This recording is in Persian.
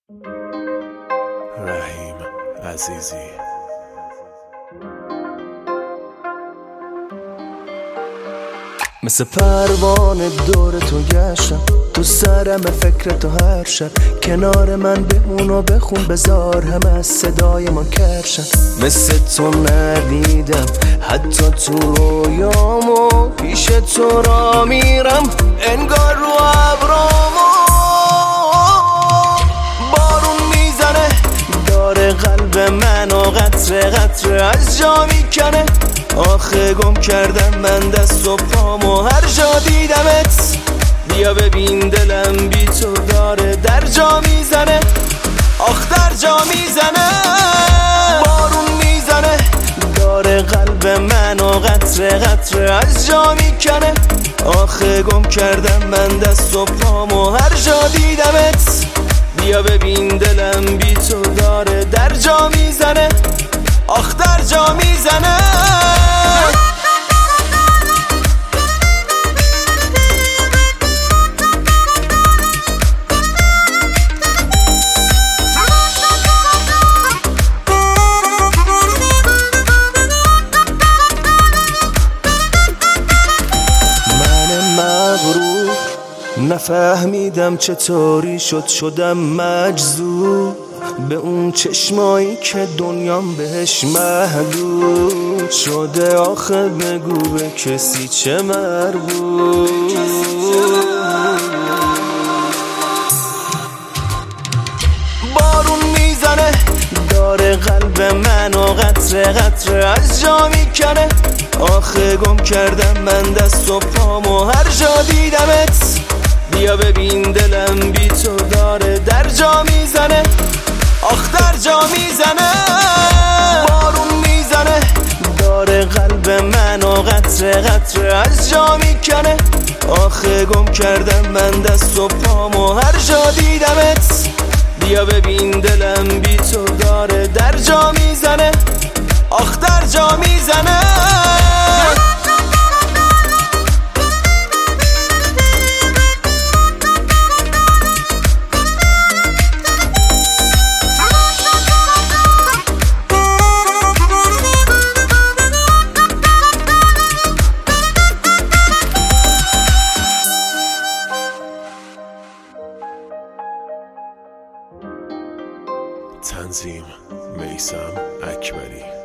رحیم عزیزی. مثل پروانه دور تو گشتم، تو سرم فکر تو هر شب. کنار من بمون و بخون، بذار همه از صدای ما کرشن. مثل تو ندیدم حتی تو رویامو، پیش تو را میرم انگار رو ابرامو. بارون میزنه داره قلب منو قطره قطره از جا میکنه. آخه گم کردم من دست و پامو هر جا دیدمت. بیا ببین دلم بی تو داره در جا میزنه، آخ در جا میزنه. بارون میزنه داره قلب منو قطره قطره از جا میکنه. آخه گم کردم من دست و پامو هر جا دیدمت. بیا ببین دلم بی تو داره در جا میزنه، آخ در جا میزنه. نفهمیدم چطوری شدم مجذوب به اون چشمایی که دنیام بهش محدود شده. آخه بگو به کسی چه مربوط. بارون میزنه داره قلب منو قطره قطره از جا میکنه. آخه گم کردم من دست و پامو هر جا دیدمت. بیا ببین دلم بی تو داره در جا میزنه، آخ در جا میزنه. بارون میزنه داره قلب منو قطره قطره از جا میکنه. آخه گم کردم من دست و پامو هر جا دیدمت. بیا ببین دلم بی تو داره در جا میزنه، آخ در جا میزنه. تنظیم میثم اکبری.